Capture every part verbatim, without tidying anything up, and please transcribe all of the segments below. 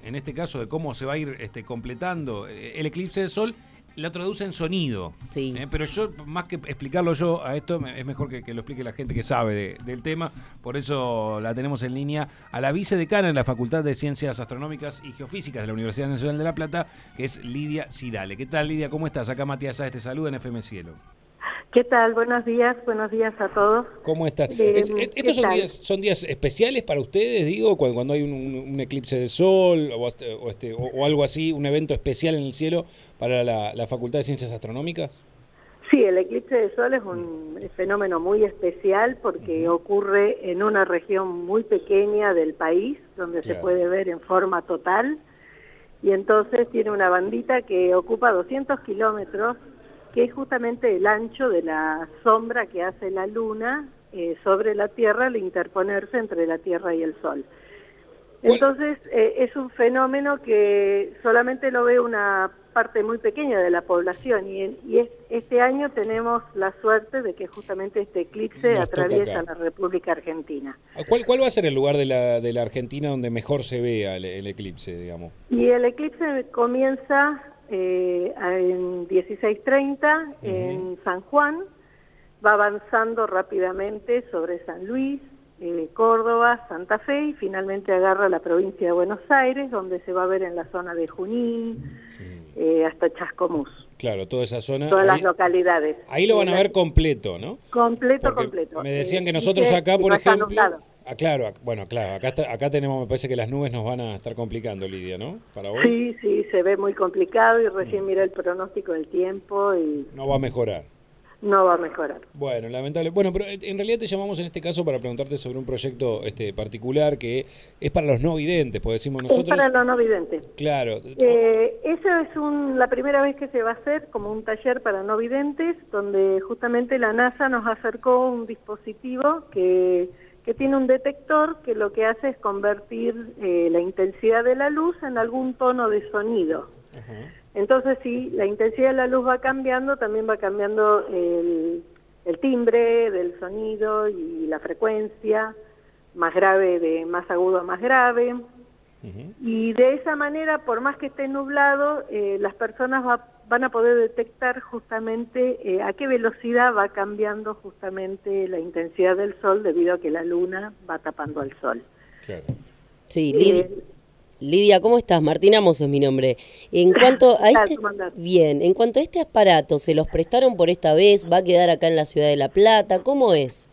en este caso, de cómo se va a ir este, completando el eclipse de sol, la traduce en sonido. Sí. Eh, pero yo, más que explicarlo yo a esto, es mejor que, que lo explique la gente que sabe de, del tema. Por eso la tenemos en línea a la vicedecana en la Facultad de Ciencias Astronómicas y Geofísicas de la Universidad Nacional de La Plata, que es Lidia Sidale. ¿Qué tal, Lidia? ¿Cómo estás? Acá Matías Sáez te saluda en F M Cielo. ¿Qué tal? Buenos días, buenos días a todos. ¿Cómo estás? Eh, Es, ¿Estos son días, son días especiales para ustedes, digo, cuando, cuando hay un, un, un eclipse de sol o, o, este, o, o algo así, un evento especial en el cielo para la, la Facultad de Ciencias Astronómicas? Sí, el eclipse de sol es un fenómeno muy especial porque uh-huh. ocurre en una región muy pequeña del país, donde claro. se puede ver en forma total, y entonces tiene una bandita que ocupa doscientos kilómetros, que es justamente el ancho de la sombra que hace la luna eh, sobre la Tierra al interponerse entre la Tierra y el Sol. Entonces eh, es un fenómeno que solamente lo ve una parte muy pequeña de la población y, en, y es, este año tenemos la suerte de que justamente este eclipse Nos atraviesa la República Argentina. ¿Cuál, ¿Cuál va a ser el lugar de la, de la Argentina donde mejor se vea el, el eclipse, digamos? Y el eclipse comienza Eh, en dieciséis treinta uh-huh. en San Juan, va avanzando rápidamente sobre San Luis, eh, Córdoba, Santa Fe y finalmente agarra la provincia de Buenos Aires, donde se va a ver en la zona de Junín uh-huh. eh, hasta Chascomús. Claro, toda esa zona. Todas ahí, las localidades. Ahí lo van a ver completo, ¿no? Completo, Porque completo. Me decían eh, que nosotros acá, por ejemplo... Ah, claro, bueno, claro, acá está, acá tenemos, me parece que las nubes nos van a estar complicando, Lidia, ¿no? Para vos. Sí, sí, se ve muy complicado y recién miré el pronóstico del tiempo y... No va a mejorar. No va a mejorar. Bueno, lamentable. Bueno, pero en realidad te llamamos en este caso para preguntarte sobre un proyecto este particular que es para los no videntes, pues decimos nosotros... Es para los no videntes. Claro. Eh, eso es un, la primera vez que se va a hacer como un taller para no videntes, donde justamente la NASA nos acercó un dispositivo que... que tiene un detector que lo que hace es convertir eh, la intensidad de la luz en algún tono de sonido. Uh-huh. Entonces, si la intensidad de la luz va cambiando, también va cambiando el, el timbre del sonido y la frecuencia, más grave de más agudo a más grave. Uh-huh. Y de esa manera, por más que esté nublado, eh, las personas va, van a poder detectar justamente eh, a qué velocidad va cambiando justamente la intensidad del sol debido a que la luna va tapando al sol. Claro. Sí, Lidia, eh, Lidia, ¿cómo estás? Martina Mozo es mi nombre. En cuanto a este, bien, en cuanto a este aparato, ¿se los prestaron por esta vez? ¿Va a quedar acá en la ciudad de La Plata? ¿Cómo es?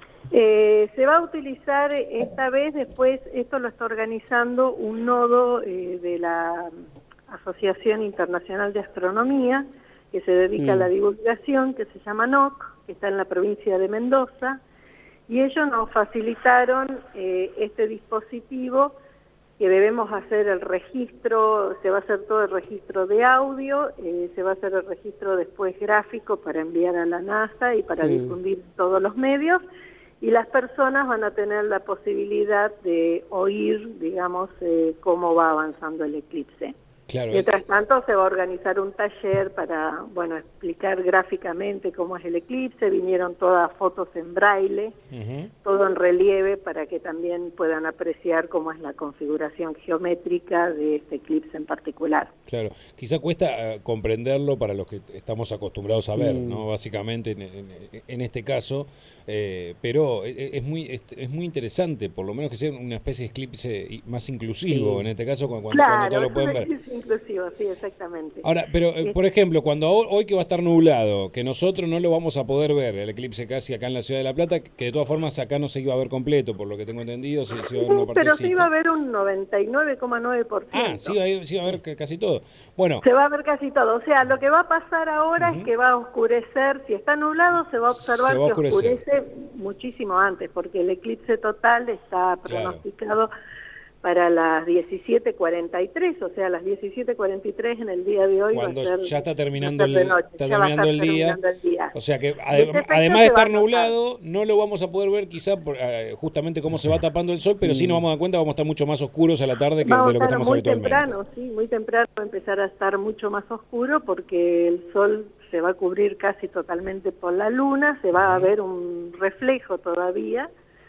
Eh, se va a utilizar esta vez, después esto lo está organizando un nodo eh, de la Asociación Internacional de Astronomía, que se dedica mm. a la divulgación, que se llama N O C, que está en la provincia de Mendoza, y ellos nos facilitaron eh, este dispositivo que debemos hacer el registro, se va a hacer todo el registro de audio, eh, se va a hacer el registro después gráfico para enviar a la NASA y para mm. difundir todos los medios, y las personas van a tener la posibilidad de oír, digamos, eh, cómo va avanzando el eclipse. Claro, Mientras tanto, se va a organizar un taller para, bueno, explicar gráficamente cómo es el eclipse. Vinieron todas fotos en braille, uh-huh. todo en relieve, para que también puedan apreciar cómo es la configuración geométrica de este eclipse en particular. Claro, quizá cuesta uh, comprenderlo para los que estamos acostumbrados a ver, mm. ¿no? Básicamente, en, en, en este caso, eh, pero es, es muy es, es muy interesante, por lo menos que sea una especie de eclipse más inclusivo, sí. en este caso, cuando, claro, cuando todos lo pueden ver. Inclusivo, sí, exactamente. Ahora, pero eh, por ejemplo, cuando hoy que va a estar nublado, que nosotros no lo vamos a poder ver, el eclipse casi acá en la Ciudad de La Plata, que de todas formas acá no se iba a ver completo, por lo que tengo entendido, se, se iba a ver una partecita. Pero sí iba a ver un noventa y nueve coma nueve por ciento. Ah, sí va, a, sí va a ver casi todo. Bueno. Se va a ver casi todo. O sea, lo que va a pasar ahora uh-huh. es que va a oscurecer. Si está nublado, se va a observar va a que oscurece muchísimo antes, porque el eclipse total está pronosticado claro. para las diecisiete cuarenta y tres, o sea, las diecisiete cuarenta y tres en el día de hoy. Cuando va a ser, ya está terminando, el, está terminando, el, día, terminando el día. O sea que adem además de estar nublado, no lo vamos a poder ver quizá por, uh, justamente cómo se va tapando el sol, pero sí nos vamos a dar cuenta, vamos a estar mucho más oscuros a la tarde que vamos de lo que estamos muy habitualmente. Temprano, sí, muy temprano va a empezar a estar mucho más oscuro porque el sol se va a cubrir casi totalmente por la luna, se va uh-huh. a ver un reflejo todavía.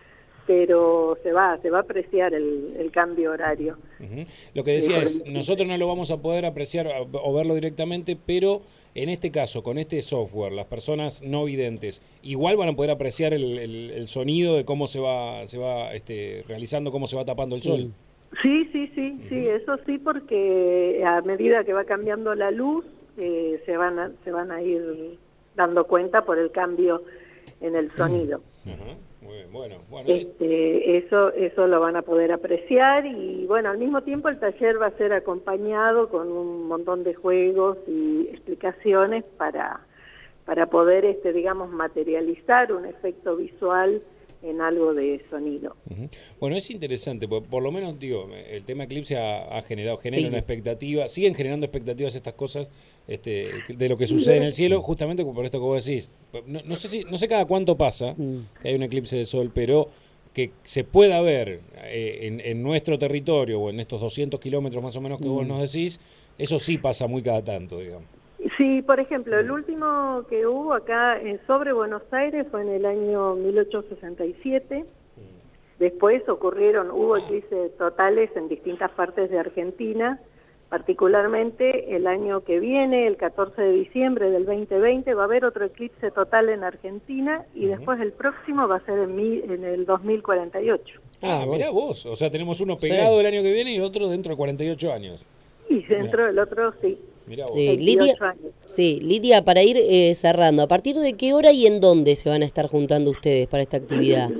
pero se va, se va a apreciar el, el cambio horario. Uh-huh. Lo que decía es, nosotros no lo vamos a poder apreciar o verlo directamente, pero en este caso, con este software, las personas no videntes igual van a poder apreciar el, el, el sonido de cómo se va, se va este, realizando, cómo se va tapando el sol. Sí, sí, sí, uh-huh. sí, eso sí, porque a medida que va cambiando la luz, eh, se van a, se van a ir dando cuenta por el cambio en el sonido. Uh-huh. Muy bien, bueno, bueno. Este, eso, eso lo van a poder apreciar y bueno, al mismo tiempo el taller va a ser acompañado con un montón de juegos y explicaciones para, para poder, este, digamos, materializar un efecto visual en algo de sonido. Uh-huh. Bueno, es interesante, por, por lo menos, digo, el tema Eclipse ha, ha generado, genera sí. una expectativa, siguen generando expectativas estas cosas este, de lo que sucede en el cielo, justamente por esto que vos decís. No, no sé si, no sé cada cuánto pasa que hay un eclipse de sol, pero que se pueda ver eh, en, en nuestro territorio o en estos doscientos kilómetros más o menos que vos nos decís, eso sí pasa muy cada tanto, digamos. Sí, por ejemplo, el último que hubo acá en sobre Buenos Aires fue en el año mil ochocientos sesenta y siete. Después ocurrieron, hubo eclipses totales en distintas partes de Argentina, particularmente el año que viene, el catorce de diciembre del veinte veinte, va a haber otro eclipse total en Argentina y uh-huh. después el próximo va a ser en, mi, en el dos mil cuarenta y ocho. Ah, mirá vos, o sea, tenemos uno pegado sí. el año que viene y otro dentro de cuarenta y ocho años. Y dentro mirá. del otro, sí. Mirá vos. Sí, Lidia, sí, Lidia, para ir eh, cerrando, ¿a partir de qué hora y en dónde se van a estar juntando ustedes para esta actividad?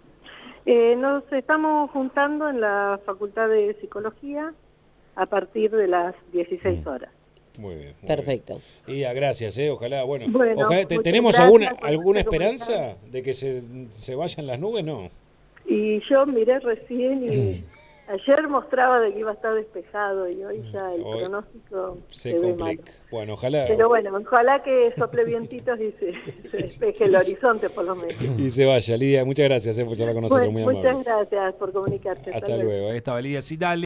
Eh, nos estamos juntando en la Facultad de Psicología a partir de las dieciséis horas. Muy bien. Muy Perfecto. Bien. Lidia, gracias, eh, ojalá, bueno, bueno ojalá, te, ¿tenemos alguna alguna esperanza de que se, se vayan las nubes? No. Y yo miré recién y... Ayer mostraba de que iba a estar despejado y hoy ya el hoy pronóstico se, se complica. Ve mal. Bueno, ojalá. Pero bueno, ojalá que sople vientitos y se, se despeje el horizonte por lo menos. Y se vaya. Lidia, muchas gracias eh, por charlar con nosotros. Bueno, muy muchas amable. gracias por comunicarte. Hasta, Hasta luego. luego. Estaba Lidia Cidale.